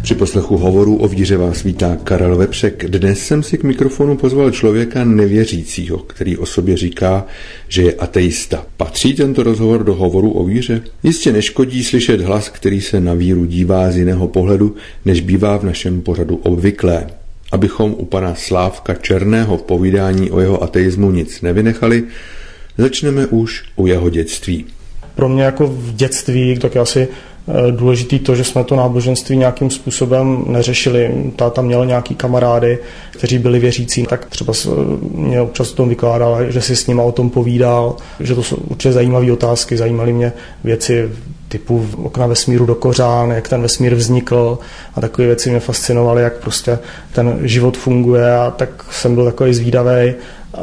Při poslechu hovoru o víře vás vítá Karel Vepřek. Dnes jsem si k mikrofonu pozval člověka nevěřícího, který o sobě říká, že je ateista. Patří tento rozhovor do hovoru o víře? Jistě neškodí slyšet hlas, který se na víru dívá z jiného pohledu, než bývá v našem pořadu obvyklé. Abychom u pana Slávka Černého v povídání o jeho ateismu nic nevynechali, začneme už u jeho dětství. Pro mě jako v dětství tak je asi důležitý to, že jsme to náboženství nějakým způsobem neřešili. Táta měl nějaký kamarády, kteří byli věřící, tak třeba mě občas o tom vykládal, že si s nima o tom povídal, že to jsou určitě zajímavé otázky, zajímaly mě věci typu okna vesmíru do kořán, jak ten vesmír vznikl a takové věci mě fascinovaly, jak prostě ten život funguje, a tak jsem byl takový zvídavý,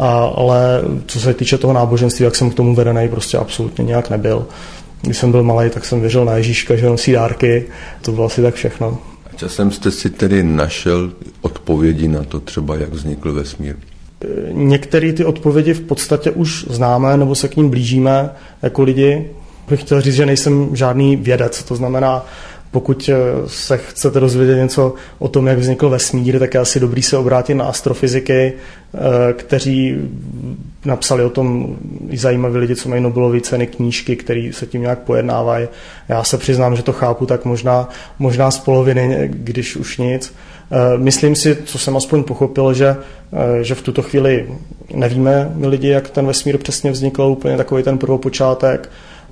ale co se týče toho náboženství, tak jsem k tomu vedený prostě absolutně nějak nebyl. Když jsem byl malý, tak jsem věřil na Ježíška, že nosí dárky, to bylo asi tak všechno. A časem jste si tedy našel odpovědi na to třeba, jak vznikl vesmír? Některé ty odpovědi v podstatě už známe, nebo se k ním blížíme jako lidi. Bych chtěl říct, že nejsem žádný vědec, to znamená, pokud se chcete dozvědět něco o tom, jak vznikl vesmír, tak je asi dobrý se obrátit na astrofyziky, kteří napsali o tom i zajímaví lidi, co mají Nobelovy ceny, knížky, které se tím nějak pojednávají. Já se přiznám, že to chápu tak možná z poloviny, když už nic. Myslím si, co jsem aspoň pochopil, že v tuto chvíli nevíme my lidi, jak ten vesmír přesně vznikl, úplně takový ten prvopočátek.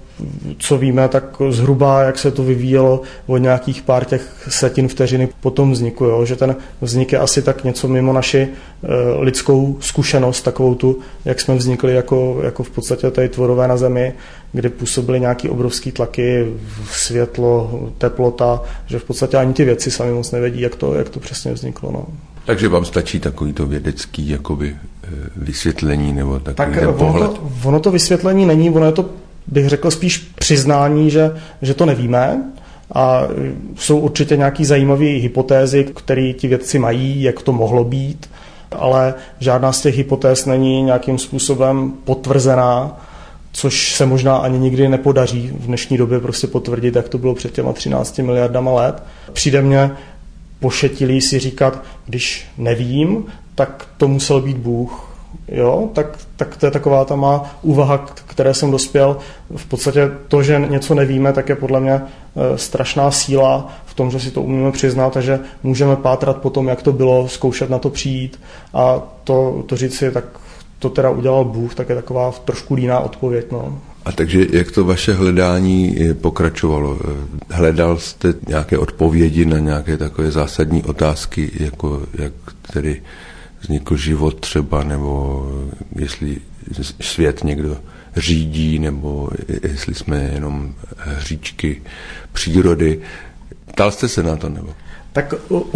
Co víme, tak zhruba, jak se to vyvíjelo od nějakých pár těch setin vteřiny po tom vzniku, jo? Že ten vznik je asi tak něco mimo naši lidskou zkušenost, takovou tu, jak jsme vznikli jako v podstatě tady tvorové na Zemi, kdy působily nějaký obrovský tlaky, světlo, teplota, že v podstatě ani ty věci sami moc nevědí, jak to přesně vzniklo. No. Takže vám stačí takovýto vědecký jakoby vysvětlení nebo takový tak pohled? Ono to vysvětlení není, ono je to, bych řekl, spíš přiznání, že to nevíme, a jsou určitě nějaké zajímavé hypotézy, které ti vědci mají, jak to mohlo být, ale žádná z těch hypotéz není nějakým způsobem potvrzená, což se možná ani nikdy nepodaří v dnešní době prostě potvrdit, jak to bylo před těma 13 miliardama let. Přijde mně pošetilý si říkat, když nevím, tak to musel být Bůh. Jo, tak to je taková ta má úvaha, které jsem dospěl. V podstatě to, že něco nevíme, tak je podle mě strašná síla v tom, že si to umíme přiznat a že můžeme pátrat po tom, jak to bylo, zkoušet na to přijít a to říct si, tak to teda udělal Bůh, tak je taková trošku líná odpověď. No. A takže jak to vaše hledání pokračovalo? Hledal jste nějaké odpovědi na nějaké takové zásadní otázky, jako jak tedy vznikl život třeba, nebo jestli svět někdo řídí, nebo jestli jsme jenom hříčky přírody. Ptal jste se na to, nebo? Tak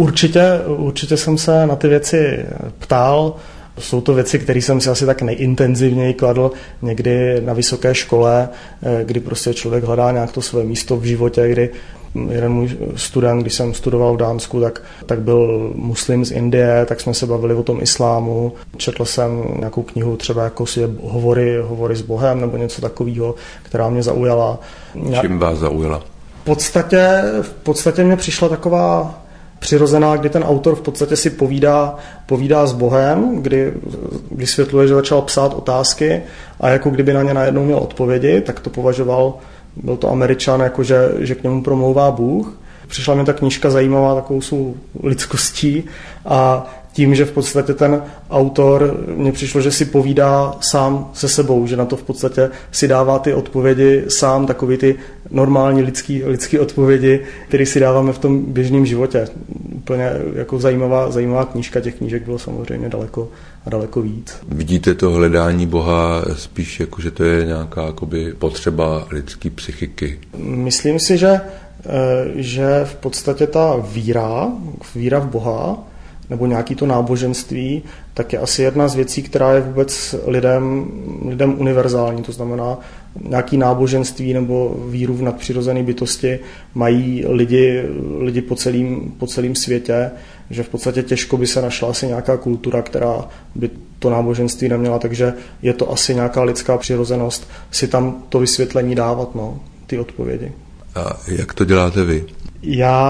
určitě jsem se na ty věci ptal. Jsou to věci, které jsem si asi tak nejintenzivněji kladl někdy na vysoké škole, kdy prostě člověk hledá nějak to své místo v životě, kdy jeden můj student, když jsem studoval v Dánsku, tak byl muslim z Indie, tak jsme se bavili o tom islámu. Četl jsem nějakou knihu třeba jako si hovory s Bohem nebo něco takového, která mě zaujala. Čím vás zaujala? V podstatě mě přišla taková přirozená, kdy ten autor v podstatě si povídá s Bohem, kdy vysvětluje, že začal psát otázky a jako kdyby na ně najednou měl odpovědi, tak to považoval, byl to Američan, jako že k němu promlouvá Bůh. Přišla mi ta knížka zajímavá takovou svou lidskostí a tím, že v podstatě ten autor, mně přišlo, že si povídá sám se sebou, že na to v podstatě si dává ty odpovědi sám, takový ty normální lidský odpovědi, které si dáváme v tom běžném životě. Úplně jako zajímavá knížka, těch knížek bylo samozřejmě daleko víc. Vidíte to hledání Boha spíš jako, že to je nějaká jakoby potřeba lidské psychiky? Myslím si, že v podstatě ta víra v Boha nebo nějaký to náboženství, tak je asi jedna z věcí, která je vůbec lidem univerzální. To znamená, nějaký náboženství nebo víru v nadpřirozené bytosti mají lidi po celém světě, že v podstatě těžko by se našla asi nějaká kultura, která by to náboženství neměla, takže je to asi nějaká lidská přirozenost si tam to vysvětlení dávat, ty odpovědi. A jak to děláte vy? Já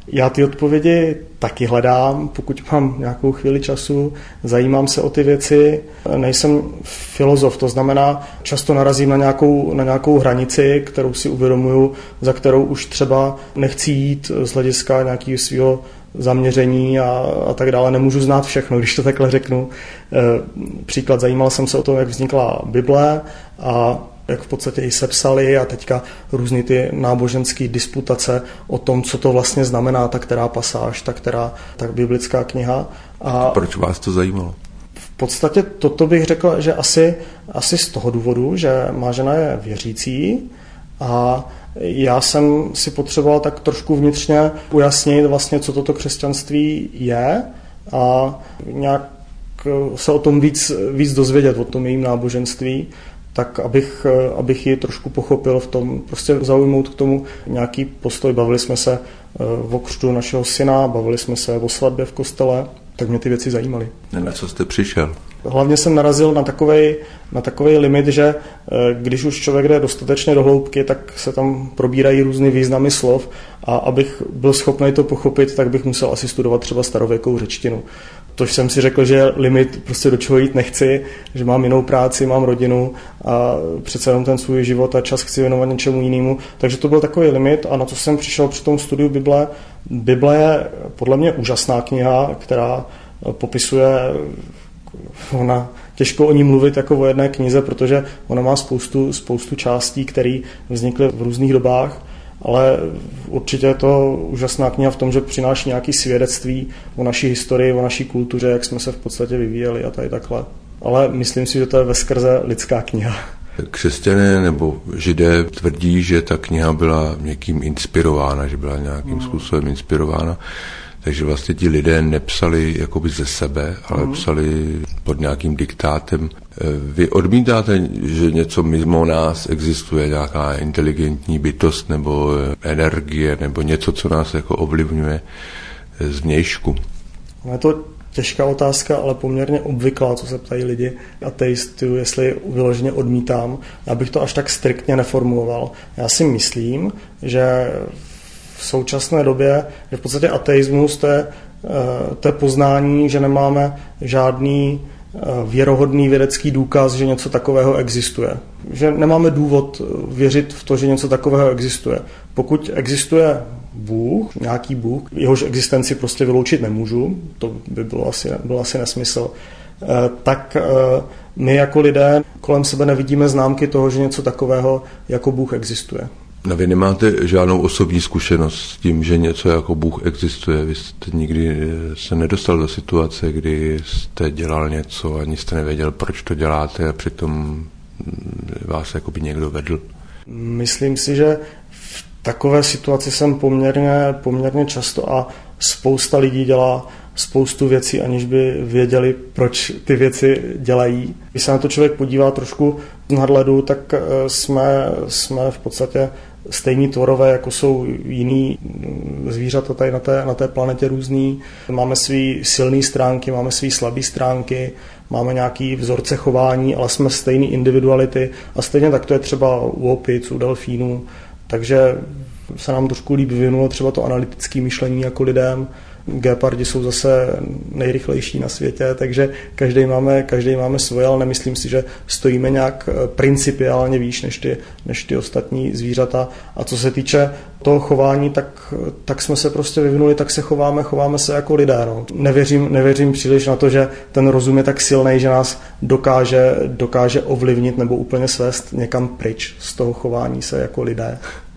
Já ty odpovědi taky hledám, pokud mám nějakou chvíli času, zajímám se o ty věci, nejsem filozof, to znamená, často narazím na nějakou hranici, kterou si uvědomuju, za kterou už třeba nechci jít z hlediska nějakého svého zaměření a tak dále. Nemůžu znát všechno, když to takhle řeknu. Příklad, zajímal jsem se o tom, jak vznikla Bible a jak v podstatě i sepsali a teďka různý ty náboženské disputace o tom, co to vlastně znamená ta která pasáž, ta biblická kniha. A proč vás to zajímalo? V podstatě toto bych řekl, že asi z toho důvodu, že má žena je věřící a já jsem si potřeboval tak trošku vnitřně ujasnit vlastně, co toto křesťanství je a nějak se o tom víc dozvědět, o tom jejím náboženství, tak abych ji trošku pochopil v tom, prostě zaujmout k tomu nějaký postoj. Bavili jsme se o křtu našeho syna, bavili jsme se o svatbě v kostele, tak mě ty věci zajímaly. Na co jste přišel? Hlavně jsem narazil na takovej limit, že když už člověk jde dostatečně do hloubky, tak se tam probírají různý významy slov a abych byl schopný to pochopit, tak bych musel asi studovat třeba starověkou řečtinu. Tož jsem si řekl, že limit prostě do čeho jít nechci, že mám jinou práci, mám rodinu a přece jenom ten svůj život a čas chci věnovat něčemu jinému. Takže to byl takový limit a na co jsem přišel při tom studiu Bible. Bible je podle mě úžasná kniha, která popisuje, ona těžko o ní mluvit jako o jedné knize, protože ona má spoustu částí, které vznikly v různých dobách, ale určitě je to úžasná kniha v tom, že přináší nějaké svědectví o naší historii, o naší kultuře, jak jsme se v podstatě vyvíjeli a tady takhle. Ale myslím si, že to je veskrze lidská kniha. Křesťané nebo Židé tvrdí, že ta kniha byla někým inspirována, že byla nějakým způsobem inspirována. Takže vlastně ti lidé nepsali jakoby ze sebe, ale psali pod nějakým diktátem. Vy odmítáte, že něco mimo nás existuje, nějaká inteligentní bytost nebo energie nebo něco, co nás jako ovlivňuje zvnějšku? Je to těžká otázka, ale poměrně obvyklá, co se ptají lidi ateistů, jestli vyloženě odmítám. Já bych to až tak striktně neformuloval. Já si myslím, že v současné době je v podstatě ateismus, to je poznání, že nemáme žádný věrohodný vědecký důkaz, že něco takového existuje. Že nemáme důvod věřit v to, že něco takového existuje. Pokud existuje Bůh, nějaký Bůh, jehož existenci prostě vyloučit nemůžu, to by byl asi nesmysl, tak my jako lidé kolem sebe nevidíme známky toho, že něco takového jako Bůh existuje. No vy nemáte žádnou osobní zkušenost s tím, že něco jako Bůh existuje. Vy jste nikdy se nedostal do situace, kdy jste dělal něco, ani jste nevěděl, proč to děláte a přitom vás jakoby někdo vedl. Myslím si, že v takové situaci jsem poměrně často a spousta lidí dělá spoustu věcí, aniž by věděli, proč ty věci dělají. Když se na to člověk podívá trošku z nadhledu, tak jsme v podstatě stejní tvorové, jako jsou jiný zvířata tady na té planetě různý. Máme svý silné stránky, máme svý slabé stránky, máme nějaký vzorce chování, ale jsme stejný individuality a stejně tak to je třeba u opic, u delfínů. Takže se nám trošku líp vyvinulo třeba to analytické myšlení jako lidem. Gepardi jsou zase nejrychlejší na světě, takže každý máme svoje, ale nemyslím si, že stojíme nějak principiálně výš než ty ostatní zvířata. A co se týče toho chování, tak jsme se prostě vyvinuli, tak se chováme se jako lidé. No. Nevěřím příliš na to, že ten rozum je tak silný, že nás dokáže ovlivnit nebo úplně svést někam pryč z toho chování se jako lidé.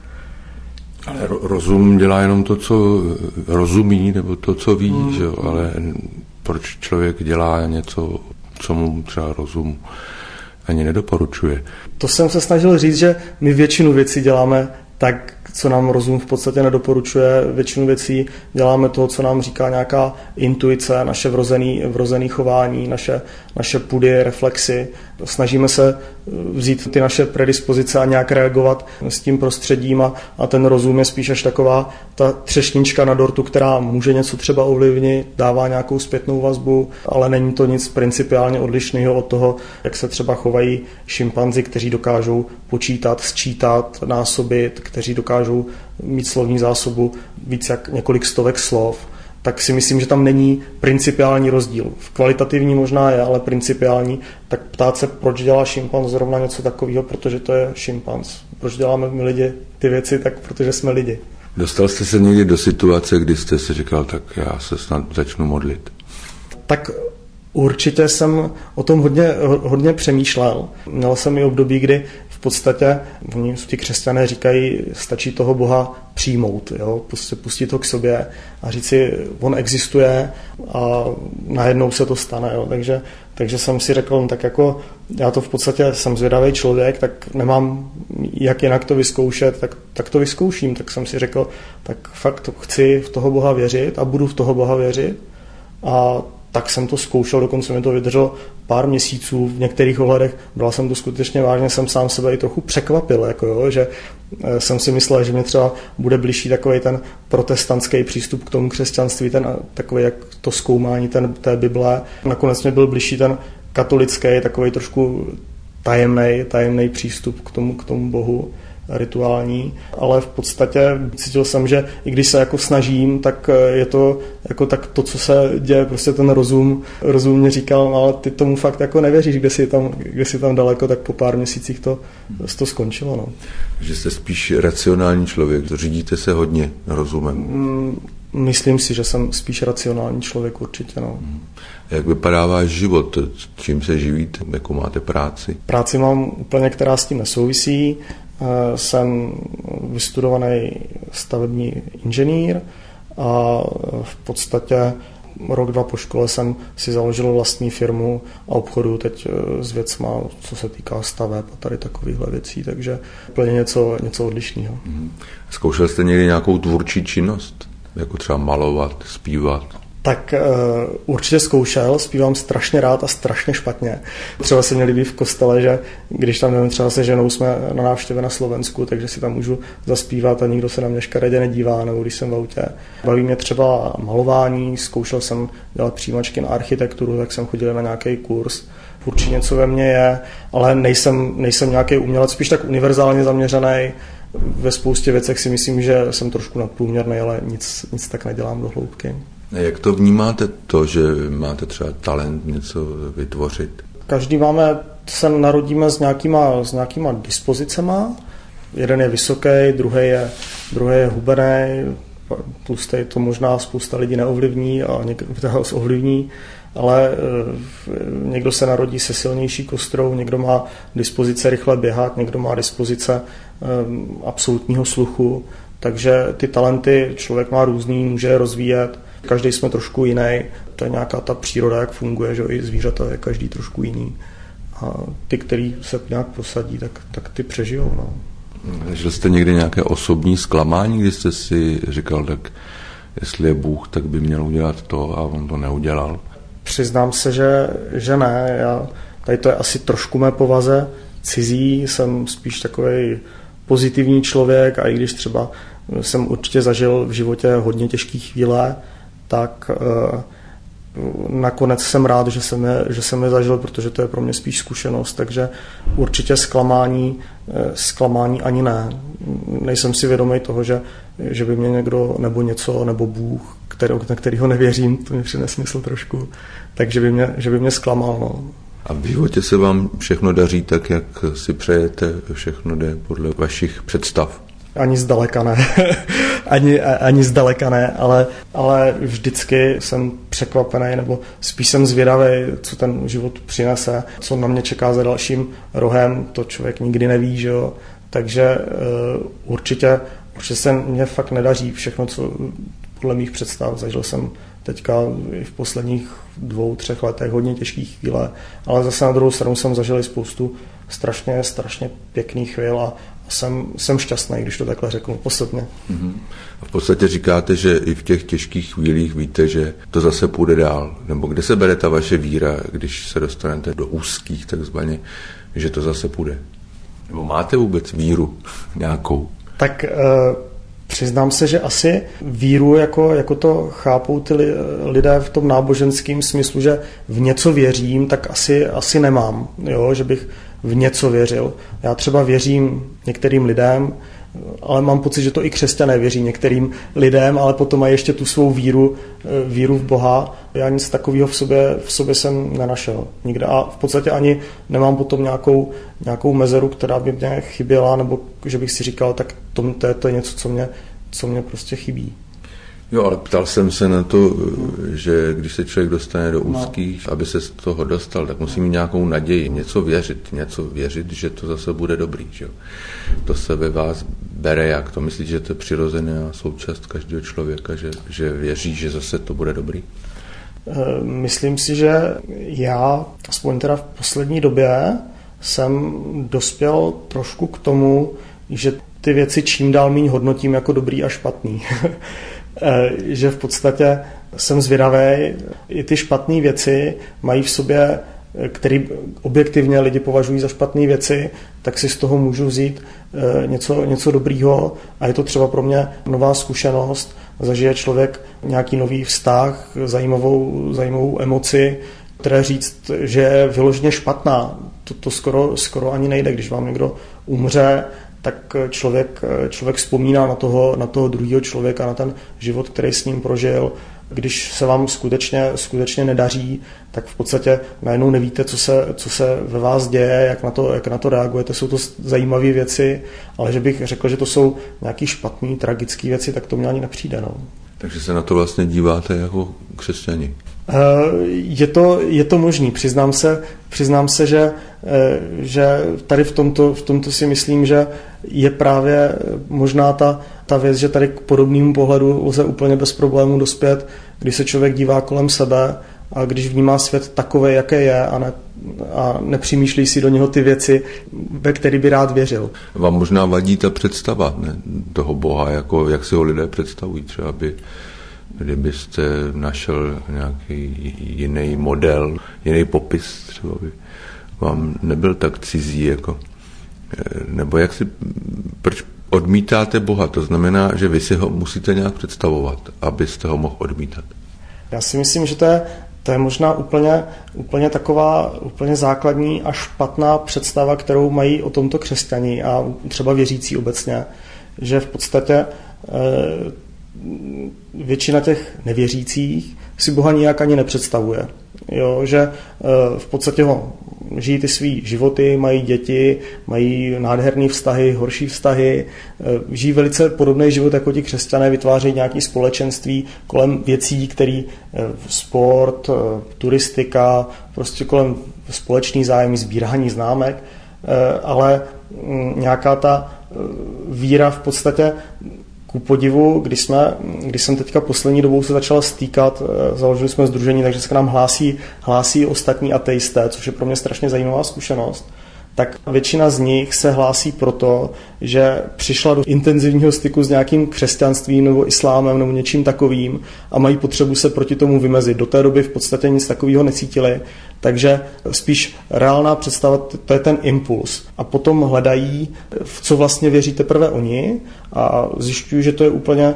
Ale rozum dělá jenom to, co rozumí, nebo to, co ví, že jo? Ale proč člověk dělá něco, co mu třeba rozum ani nedoporučuje? To jsem se snažil říct, že my většinu věcí děláme tak, co nám rozum v podstatě nedoporučuje. Většinu věcí děláme toho, co nám říká nějaká intuice, naše vrozené chování, naše pudy, reflexy. Snažíme se vzít ty naše predispozice a nějak reagovat s tím prostředím a ten rozum je spíš až taková ta třešnička na dortu, která může něco třeba ovlivnit, dává nějakou zpětnou vazbu, ale není to nic principiálně odlišného od toho, jak se třeba chovají šimpanzi, kteří dokážou počítat, sčítat, násobit, kteří dokážou dokážou mít slovní zásobu víc jak několik stovek slov, tak si myslím, že tam není principiální rozdíl. V kvalitativní možná je, ale principiální, tak ptát se, proč dělá šimpanz zrovna něco takového, protože to je šimpanz. Proč děláme my lidi ty věci, tak protože jsme lidi. Dostal jste se někdy do situace, kdy jste si říkal, tak já se snad začnu modlit? Tak určitě jsem o tom hodně přemýšlel. Měl jsem i období, kdy v podstatě ti křesťané říkají, stačí toho Boha přijmout, jo? Pustit ho k sobě a říct si, on existuje a najednou se to stane. Jo? Takže jsem si řekl, no, tak jako já to v podstatě jsem zvědavý člověk, tak nemám jak jinak to vyzkoušet, tak to vyzkouším. Tak jsem si řekl, tak fakt chci v toho Boha věřit a budu v toho Boha věřit. A tak jsem to zkoušel, dokonce mi to vydrželo pár měsíců, v některých ohledech bral jsem to skutečně vážně, jsem sám sebe i trochu překvapil, jako jo, že jsem si myslel, že mě třeba bude bližší takový ten protestantský přístup k tomu křesťanství, ten takový jak to zkoumání té Bible. Nakonec mě byl bližší ten katolický, takový trošku tajemný přístup k tomu Bohu, rituální, ale v podstatě cítil jsem, že i když se jako snažím, tak je to jako tak to, co se děje, prostě ten rozum mě říkal, no, ale ty tomu fakt jako nevěříš, kde jsi tam daleko, tak po pár měsících to skončilo. No. Že jste spíš racionální člověk, řídíte se hodně rozumem. Myslím si, že jsem spíš racionální člověk určitě. No. Jak vypadá váš život? Čím se živíte? Jakou máte práci? Práci mám úplně, která s tím nesouvisí. Jsem vystudovaný stavební inženýr a v podstatě rok, dva po škole jsem si založil vlastní firmu a obchodu teď s věcma, co se týká staveb a tady takovýchhle věcí, takže úplně něco odlišného. Zkoušel jste někdy nějakou tvůrčí činnost? Jako třeba malovat, zpívat? Tak určitě zkoušel, zpívám strašně rád a strašně špatně. Třeba se mě líbí v kostele, že když tam jdeme třeba se ženou, jsme na návštěvě na Slovensku, takže si tam můžu zaspívat a nikdo se na mě škaredě nedívá, nebo když jsem v autě. Baví mě třeba malování, zkoušel jsem dělat přijímačky na architekturu, tak jsem chodil na nějaký kurz. Určitě něco ve mně je, ale nejsem nějaký umělec, spíš tak univerzálně zaměřený. Ve spoustě věcech si myslím, že jsem trošku nadprůměrný, ale nic tak nedělám do hloubky. Jak to vnímáte to, že máte třeba talent něco vytvořit? Každý se narodíme s nějakýma dispozicema. Jeden je vysoký, druhý je hubený, tlustý to možná spousta lidí neovlivní a někdo ho ovlivní, ale někdo se narodí se silnější kostrou, někdo má dispozice rychle běhat, někdo má dispozice absolutního sluchu, takže ty talenty člověk má různý, může je rozvíjet. Každý jsme trošku jiný, to je nějaká ta příroda, jak funguje, že i zvířata je každý trošku jiný. A ty, který se nějak prosadí, tak ty přežijou. No. Žil jste někdy nějaké osobní zklamání, kdy jste si říkal, tak jestli je Bůh, tak by měl udělat to a on to neudělal? Přiznám se, že ne. Tady to je asi trošku mé povaze cizí, jsem spíš takovej pozitivní člověk a i když třeba jsem určitě zažil v životě hodně těžké chvíle, tak nakonec jsem rád, že jsem je zažil, protože to je pro mě spíš zkušenost, takže určitě zklamání ani ne. Nejsem si vědomý toho, že by mě někdo nebo něco, nebo Bůh, na kterýho nevěřím, to mi přijde smysl trošku, takže by mě zklamal. No. A v životě se vám všechno daří tak, jak si přejete, všechno jde podle vašich představ? Ani zdaleka ne. ani zdaleka ne, ale vždycky jsem překvapený, nebo spíš jsem zvědavý, co ten život přinese, co na mě čeká za dalším rohem, to člověk nikdy neví, že jo. Takže určitě se mě fakt nedaří všechno, co podle mých představ. Zažil jsem teďka i v posledních 2-3 letech hodně těžkých chvíle, ale zase na druhou stranu jsem zažil i spoustu strašně pěkných chvíl a jsem šťastný, když to takhle řeknu postupně. A v podstatě říkáte, že i v těch těžkých chvílích víte, že to zase půjde dál. Nebo kde se bere ta vaše víra, když se dostanete do úzkých takzvaně, že to zase půjde? Nebo máte vůbec víru nějakou? Tak přiznám se, že asi víru, jako to chápou ty lidé v tom náboženském smyslu, že v něco věřím, tak asi nemám, jo? Že bych v něco věřil. Já třeba věřím některým lidem, ale mám pocit, že to i křesťané věří některým lidem, ale potom mají ještě tu svou víru v Boha. Já nic takového v sobě jsem nenašel nikde a v podstatě ani nemám potom nějakou mezeru, která by mě chyběla, nebo že bych si říkal, tak to je něco, co mě prostě chybí. Jo, ale ptal jsem se na to, že když se člověk dostane do úzkých, aby se z toho dostal, tak musí mít nějakou naději, něco věřit, že to zase bude dobrý. Že? To se ve vás bere jak? To myslíte, že to je přirozená součást každého člověka, že věří, že zase to bude dobrý? Myslím si, že já, aspoň teda v poslední době, jsem dospěl trošku k tomu, že ty věci čím dál míň hodnotím jako dobrý a špatný. Že v podstatě jsem zvědavý, i ty špatné věci mají v sobě, které objektivně lidi považují za špatné věci, tak si z toho můžu vzít něco dobrýho a je to třeba pro mě nová zkušenost, zažije člověk nějaký nový vztah, zajímavou emoci, které říct, že je vyloženě špatná. To skoro ani nejde, když vám někdo umře, tak člověk vzpomíná na toho druhého člověka, na ten život, který s ním prožil. Když se vám skutečně nedaří, tak v podstatě najednou nevíte, co se ve vás děje, jak na to reagujete. Jsou to zajímavé věci, ale že bych řekl, že to jsou nějaké špatné, tragické věci, tak to mě ani nepřijde. No. Takže se na to vlastně díváte jako křesťani? Je to možný. Přiznám se, že tady v tomto si myslím, že je právě možná ta věc, že tady k podobnému pohledu lze úplně bez problémů dospět, když se člověk dívá kolem sebe a když vnímá svět takové, jaké je a nepřemýšlí si do něho ty věci, ve které by rád věřil. Vám možná vadí ta představa, ne, toho Boha, jako jak si ho lidé představují, třeba kdybyste našel nějaký jiný model, jiný popis, třeba by vám nebyl tak cizí, jako, nebo proč odmítáte Boha? To znamená, že vy si ho musíte nějak představovat, abyste ho mohl odmítat. Já si myslím, že to je možná úplně taková úplně základní a špatná představa, kterou mají o tomto křesťani a třeba věřící obecně, že v podstatě většina těch nevěřících si Boha nijak ani nepředstavuje. Jo, že v podstatě žijí ty svý životy, mají děti, mají nádherné vztahy, horší vztahy, žijí velice podobný život jako ti křesťané, vytvářejí nějaké společenství kolem věcí, které sport, turistika, prostě kolem společný zájem, sbírání známek, ale nějaká ta víra v podstatě ku podivu, když jsem teďka poslední dobou se začala stýkat, založili jsme sdružení, takže se k nám hlásí ostatní ateisté, což je pro mě strašně zajímavá zkušenost, tak většina z nich se hlásí proto, že přišla do intenzivního styku s nějakým křesťanstvím nebo islámem nebo něčím takovým a mají potřebu se proti tomu vymezit. Do té doby v podstatě nic takového necítili, takže spíš reálná představa, to je ten impuls. A potom hledají, v co vlastně věří teprve oni a zjišťují, že to je úplně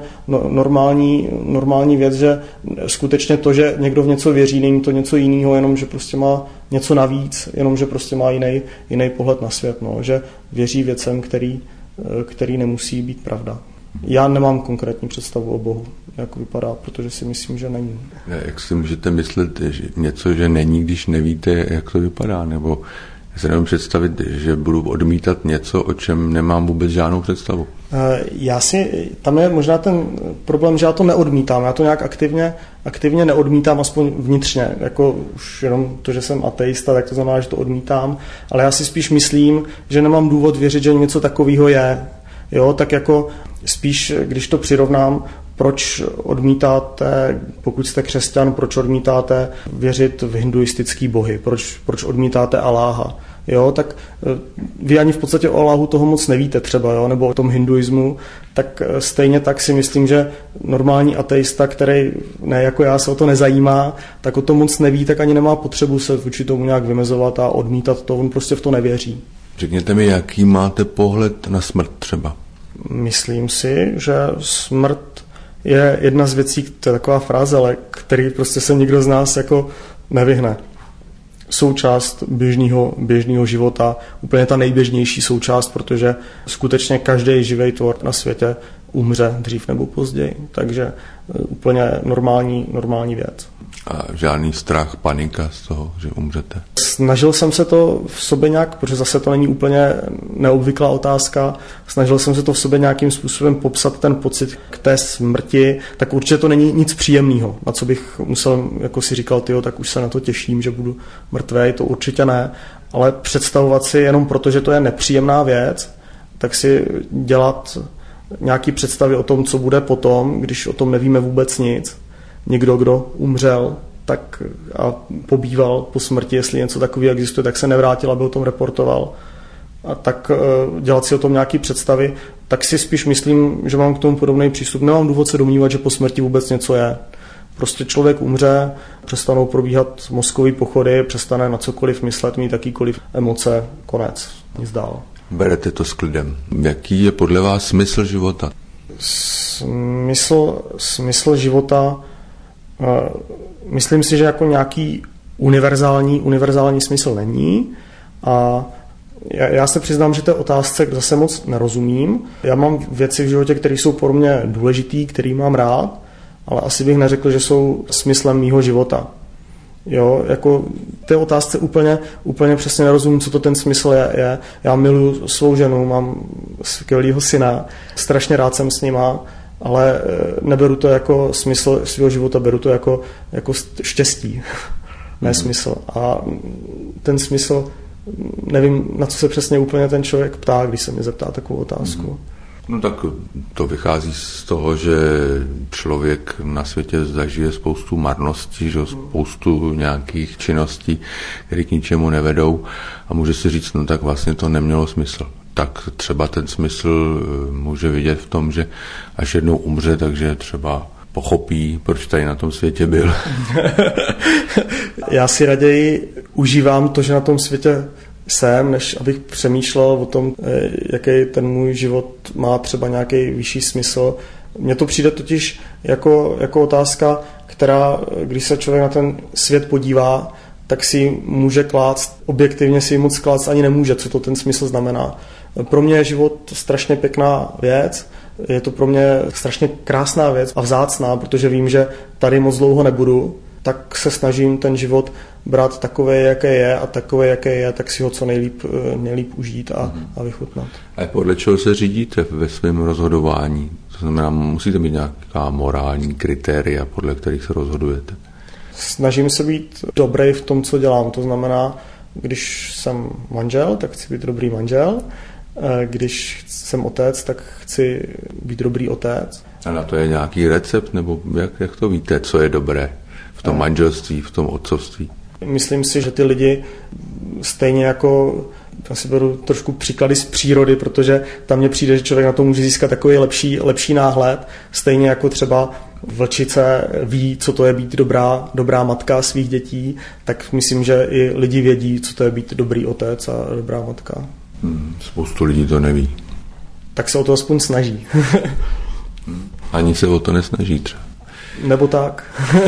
normální věc, že skutečně to, že někdo v něco věří, není to něco jiného, jenom že prostě má něco navíc, jenom že prostě má jiný pohled na svět, no, že věří věcem, který nemusí být pravda. Já nemám konkrétní představu o Bohu, jak vypadá, protože si myslím, že není. Jak si můžete myslet, že něco, že není, když nevíte, jak to vypadá? Nebo se nemůžu představit, že budu odmítat něco, o čem nemám vůbec žádnou představu? Tam je možná ten problém, že já to neodmítám. Já to nějak aktivně neodmítám, aspoň vnitřně. Jako už jenom to, že jsem ateista, tak to znamená, že to odmítám. Ale já si spíš myslím, že nemám důvod věřit, že něco takového je. Jo, tak jako spíš, když to přirovnám, proč odmítáte, pokud jste křesťan, proč odmítáte věřit v hinduistický bohy, proč odmítáte Aláha. Jo, tak vy ani v podstatě o Alláhu toho moc nevíte třeba, jo, nebo o tom hinduismu, tak stejně tak si myslím, že normální ateista, který ne jako já se o to nezajímá, tak o tom moc neví, tak ani nemá potřebu se vůči tomu nějak vymezovat a odmítat to, on prostě v to nevěří. Řekněte mi, jaký máte pohled na smrt třeba? Myslím si, že smrt je jedna z věcí, to je taková fráze, ale který prostě se nikdo z nás jako nevyhne. součást běžného života, úplně ta nejběžnější součást, protože skutečně každý živý tvor na světě umře dřív nebo později. Takže úplně normální věc. A žádný strach, panika z toho, že umřete? Snažil jsem se to v sobě nějak, protože zase to není úplně neobvyklá otázka, snažil jsem se to v sobě nějakým způsobem popsat ten pocit k té smrti, tak určitě to není nic příjemného, na co bych musel, jako si říkal, tak už se na to těším, že budu mrtvej, to určitě ne, ale představovat si jenom proto, že to je nepříjemná věc, tak si dělat nějaký představy o tom, co bude potom, když o tom nevíme vůbec nic. Někdo, kdo umřel tak a pobýval po smrti, jestli něco takového existuje, tak se nevrátil, aby o tom reportoval. A tak dělat si o tom nějaké představy, tak si spíš myslím, že mám k tomu podobný přístup. Nemám důvod se domnívat, že po smrti vůbec něco je. Prostě člověk umře, přestanou probíhat mozkové pochody, přestane na cokoliv myslet, mít jakýkoliv emoce, konec, nic dál. Berete to s klidem. Jaký je podle vás smysl života? Smysl života, myslím si, že jako nějaký univerzální smysl není a já se přiznám, že té otázce zase moc nerozumím. Já mám věci v životě, které jsou pro mě důležitý, který mám rád, ale asi bych neřekl, že jsou smyslem mýho života. Jo, jako té otázce úplně přesně nerozumím, co to ten smysl je. Já miluji svou ženu, mám skvělýho syna, strašně rád jsem s nima, ale neberu to jako smysl svého života, beru to jako štěstí, ne smysl. A ten smysl, nevím, na co se přesně úplně ten člověk ptá, když se mě zeptá takovou otázku. No tak to vychází z toho, že člověk na světě zažije spoustu marností, že spoustu nějakých činností, které k ničemu nevedou a může si říct, no tak vlastně to nemělo smysl. Tak třeba ten smysl může vidět v tom, že až jednou umře, takže třeba pochopí, proč tady na tom světě byl. Já si raději užívám to, že na tom světě jsem, než abych přemýšlel o tom, jaký ten můj život má třeba nějaký vyšší smysl. Mně to přijde totiž jako otázka, která, když se člověk na ten svět podívá, tak si může klást, objektivně si moc klást ani nemůže, co to ten smysl znamená. Pro mě je život strašně pěkná věc, je to pro mě strašně krásná věc a vzácná, protože vím, že tady moc dlouho nebudu, tak se snažím ten život brát takový, jaký je a takový, jaký je, tak si ho co nejlíp užít a vychutnat. A podle čeho se řídíte ve svém rozhodování? To znamená, musíte mít nějaká morální kritéria, podle kterých se rozhodujete? Snažím se být dobrý v tom, co dělám. To znamená, když jsem manžel, tak chci být dobrý manžel. Když jsem otec, tak chci být dobrý otec. A na to je nějaký recept? Nebo jak to víte, co je dobré v tom manželství, v tom otcovství? Myslím si, že ty lidi stejně jako, já si beru trošku příklady z přírody, protože tam mně přijde, že člověk na to může získat takový lepší náhled, stejně jako třeba vlčice ví, co to je být dobrá matka svých dětí, tak myslím, že i lidi vědí, co to je být dobrý otec a dobrá matka. Spoustu lidí to neví. Tak se o to aspoň snaží. Ani se o to nesnaží třeba. Nebo tak.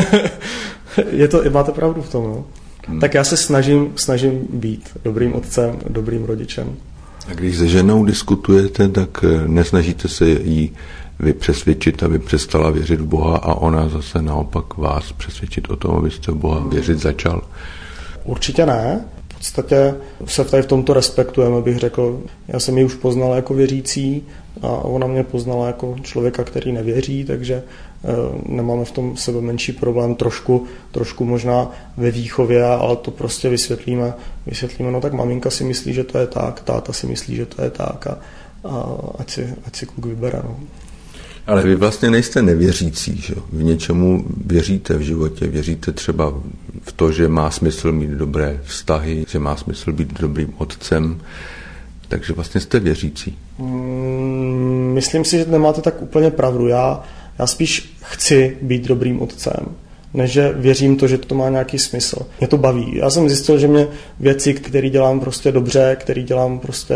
Máte pravdu v tom, no. Tak já se snažím být dobrým otcem, dobrým rodičem. A když se ženou diskutujete, tak nesnažíte se jí přesvědčit, aby přestala věřit v Boha a ona zase naopak vás přesvědčit o tom, abyste v Boha věřit začal? Určitě ne. V podstatě se tady v tomto respektujeme, bych řekl. Já jsem ji už poznal jako věřící a ona mě poznala jako člověka, který nevěří, takže nemáme v tom sebe menší problém, trošku možná ve výchově, ale to prostě vysvětlíme, no tak maminka si myslí, že to je tak, táta si myslí, že to je tak a ať si kluk vybere. No. Ale vy vlastně nejste nevěřící, že? V něčemu věříte v životě, věříte třeba v to, že má smysl mít dobré vztahy, že má smysl být dobrým otcem, takže vlastně jste věřící. Myslím si, že nemáte tak úplně pravdu. Já spíš chci být dobrým otcem, než že věřím to, že to má nějaký smysl. Mě to baví. Já jsem zjistil, že mě věci, které dělám prostě dobře, které dělám prostě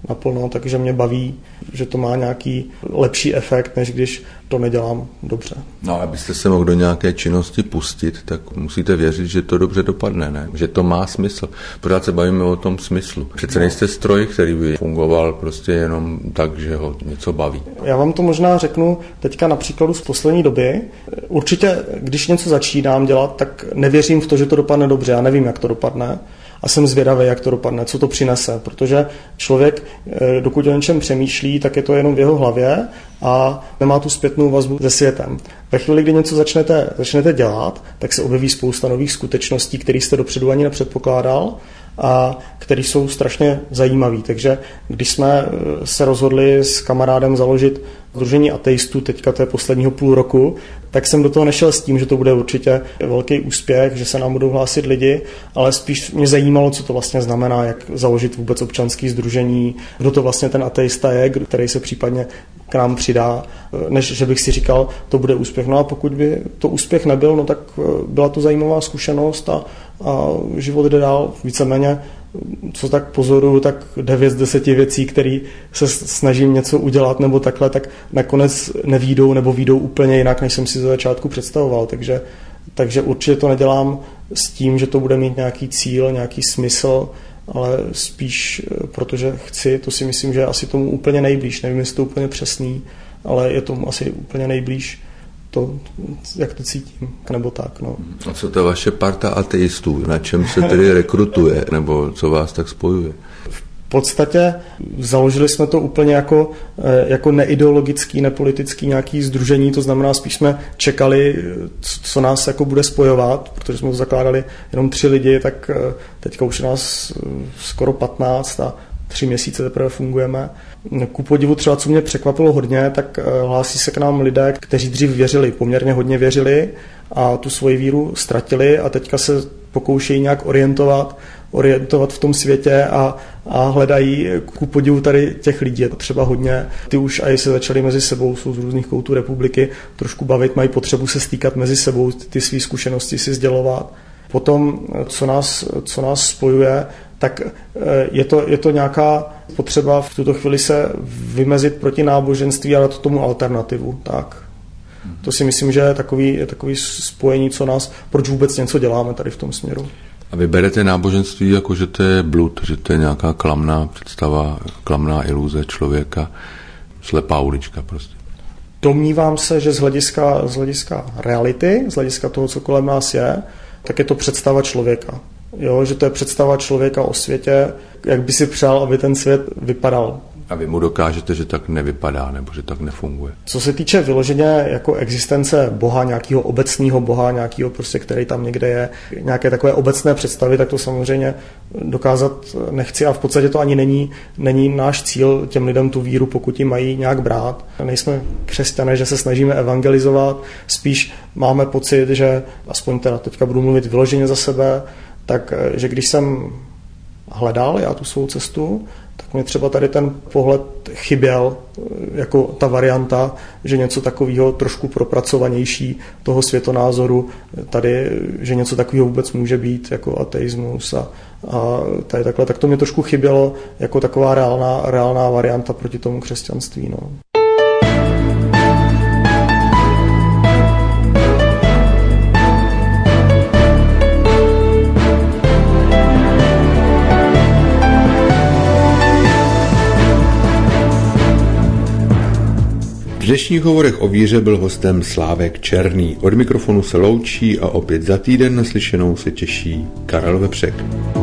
naplno, takže mě baví, že to má nějaký lepší efekt, než když to nedělám dobře. No, abyste se mohl do nějaké činnosti pustit, tak musíte věřit, že to dobře dopadne, ne? Že to má smysl. Pořád se bavíme o tom smyslu. Přece nejste stroj, který by fungoval prostě jenom tak, že ho něco baví. Já vám to možná řeknu teďka na příkladu z poslední doby. Určitě, když něco začínám dělat, tak nevěřím v to, že to dopadne dobře. Já nevím, jak to dopadne. A jsem zvědavý, jak to dopadne, co to přinese, protože člověk, dokud o něčem přemýšlí, tak je to jenom v jeho hlavě a nemá tu zpětnou vazbu se světem. Ve chvíli, kdy něco začnete dělat, tak se objeví spousta nových skutečností, které jste dopředu ani nepředpokládal a které jsou strašně zajímavé. Takže když jsme se rozhodli s kamarádem založit Sdružení ateistů, teďka to je posledního půl roku, tak jsem do toho nešel s tím, že to bude určitě velký úspěch, že se nám budou hlásit lidi, ale spíš mě zajímalo, co to vlastně znamená, jak založit vůbec občanské sdružení, kdo to vlastně ten ateista je, který se případně k nám přidá, než že bych si říkal, to bude úspěch. No a pokud by to úspěch nebyl, no tak byla to zajímavá zkušenost a život jde dál. Víceméně, co tak pozoruju, tak 9 z 10 věcí, které se snažím něco udělat nebo takhle, tak nakonec nevídou nebo vídou úplně jinak, než jsem si za začátku představoval. Takže určitě to nedělám s tím, že to bude mít nějaký cíl, nějaký smysl, ale spíš protože chci, to si myslím, že je asi tomu úplně nejblíž. Nevím, jestli to úplně přesný, ale je tomu asi úplně nejblíž to, jak to cítím, nebo tak. No. A co to vaše parta ateistů? Na čem se tedy rekrutuje, nebo co vás tak spojuje? V podstatě založili jsme to úplně jako neideologický, nepolitický nějaký sdružení, to znamená spíš jsme čekali, co nás jako bude spojovat, protože jsme to zakládali jenom 3 lidi, tak teďka už je nás skoro 15 a 3 měsíce teprve fungujeme. Ku podivu třeba, co mě překvapilo hodně, tak hlásí se k nám lidé, kteří dřív věřili, poměrně hodně věřili a tu svoji víru ztratili a teďka se pokoušejí nějak orientovat v tom světě a hledají ku podivu tady těch lidí. Třeba hodně, ty už aj se začali mezi sebou, jsou z různých koutů republiky, trošku bavit, mají potřebu se stýkat mezi sebou, ty své zkušenosti si sdělovat. Potom, co nás spojuje, tak je to nějaká potřeba v tuto chvíli se vymezit proti náboženství a dát tomu alternativu. Tak. To si myslím, že je takový spojení, proč vůbec něco děláme tady v tom směru. A vy berete náboženství jako, že to je blud, že to je nějaká klamná představa, klamná iluze člověka, slepá ulička prostě. Domnívám se, že z hlediska reality, z hlediska toho, co kolem nás je, tak je to představa člověka. Jo, že to je představa člověka o světě, jak by si přál, aby ten svět vypadal. A vy mu dokážete, že tak nevypadá, nebo že tak nefunguje. Co se týče vyloženě jako existence Boha, nějakého obecného Boha, nějakého prostě, který tam někde je, nějaké takové obecné představy, tak to samozřejmě dokázat nechci a v podstatě to ani není náš cíl těm lidem tu víru, pokud ji mají nějak brát. Nejsme křesťané, že se snažíme evangelizovat, spíš máme pocit, že aspoň teda teďka budu mluvit vyloženě za sebe, tak že když jsem hledal já tu svou cestu, tak mě třeba tady ten pohled chyběl, jako ta varianta, že něco takového trošku propracovanější toho světonázoru, tady, že něco takového vůbec může být, jako ateismus a tady takhle, tak to mě trošku chybělo jako taková reálná varianta proti tomu křesťanství. No. V dnešních hovorech o víře byl hostem Slávek Černý. Od mikrofonu se loučí a opět za týden naslyšenou se těší Karel Vepřek.